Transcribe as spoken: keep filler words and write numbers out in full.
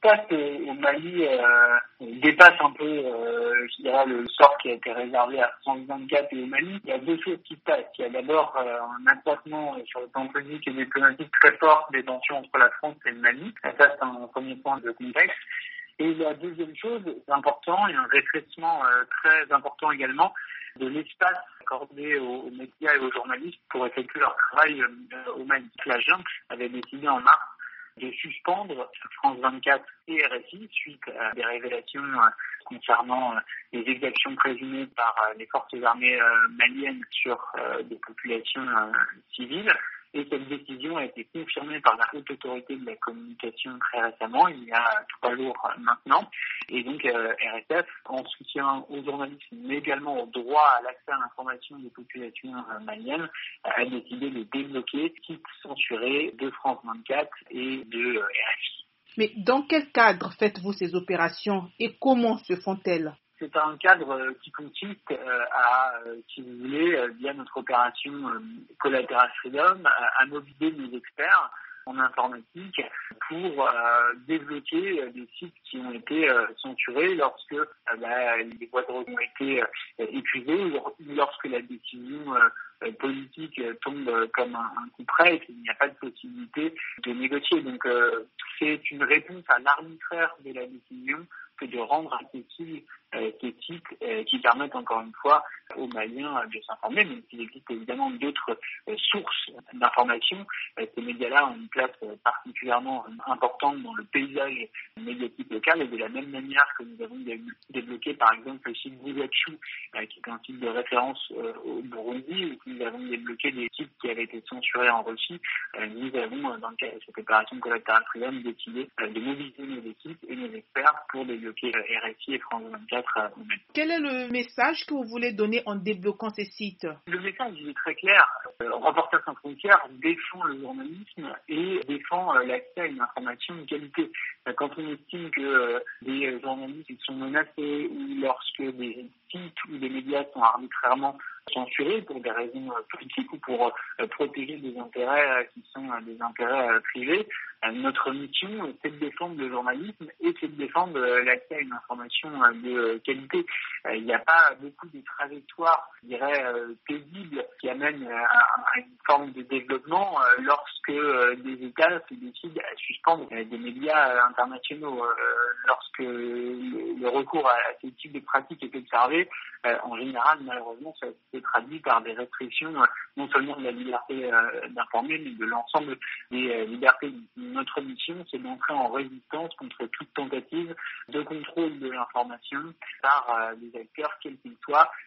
passe au Mali euh, dépasse un peu, euh, je dirais, le sort qui a été réservé à France vingt-quatre et au Mali. Il y a deux choses qui se passent. Il y a d'abord euh, un accroissement sur le plan politique et diplomatique très fort des tensions entre la France et le Mali. Ça, c'est un premier point de contexte. Et la deuxième chose, c'est important, il y a un rétrécissement euh, très important également de l'espace accordé aux, aux médias et aux journalistes pour effectuer leur travail euh, au Mali. La junte avait décidé en mars de suspendre France vingt-quatre et R S I suite à des révélations euh, concernant euh, les exactions présumées par euh, les forces armées euh, maliennes sur euh, des populations euh, civiles. Et cette décision a été confirmée par la haute autorité de la communication très récemment, il y a trois jours maintenant. Et donc euh, R S F, en soutien aux journalistes, mais également au droit à l'accès à l'information des populations euh, maliennes, a décidé de débloquer sites censurés de France vingt-quatre et de euh, R F I. Mais dans quel cadre faites-vous ces opérations et comment se font-elles ? C'est un cadre qui consiste à, si vous voulez, via notre opération Collateral Freedom, à mobiliser nos experts en informatique pour euh, débloquer des sites qui ont été euh, censurés lorsque euh, bah, les voies de recours ont été euh, épuisées ou lorsque la décision euh, politique tombe comme un, un coup près et qu'il n'y a pas de possibilité de négocier. Donc euh, c'est une réponse à l'arbitraire de la décision que de rendre accessibles euh, ces sites euh, qui permettent encore une fois aux Maliens de s'informer, même s'il existe évidemment d'autres euh, sources d'information. Euh, ces médias-là ont une place euh, particulièrement importante dans le paysage médiatique local et de la même manière que nous avons débloqué par exemple le site Bouzachu, euh, qui est un site de référence euh, au Burundi, ou que nous avons débloqué des sites qui avaient été censurés en Russie. Euh, nous avons, dans le cadre de cette opération Collateral Freedom, décidé euh, de mobiliser nos équipes et nos experts pour débloquer euh, R S I et France vingt-quatre. Quel est le message que vous voulez donner en débloquant ces sites ? Le message il est très clair. Euh, Reporters sans frontières défend le journalisme et défend euh, l'accès à une information de qualité. Euh, quand on estime que euh, des journalistes sont menacés ou lorsque des sites ou des médias sont arbitrairement censurés pour des raisons euh, politiques ou pour euh, protéger des intérêts euh, qui sont euh, des intérêts euh, privés, euh, notre mission c'est de défendre le journalisme et c'est de défendre euh, l'accès à une information euh, de euh, qualité. Euh, il n'y a pas beaucoup de trajectoires, je dirais, euh, paisibles qui amènent euh, à, à une forme de développement euh, lorsque euh, des États se décident à suspendre euh, des médias euh, internationaux. Euh, lorsque le, le recours à, à ce type de pratiques est observé, euh, en général, malheureusement, ça se traduit par des restrictions euh, non seulement de la liberté euh, d'informer, mais de l'ensemble des euh, libertés. Notre mission, c'est d'entrer en résistance contre toute tentative de contrôle de l'information par euh, des acteurs, quels qu'ils soient,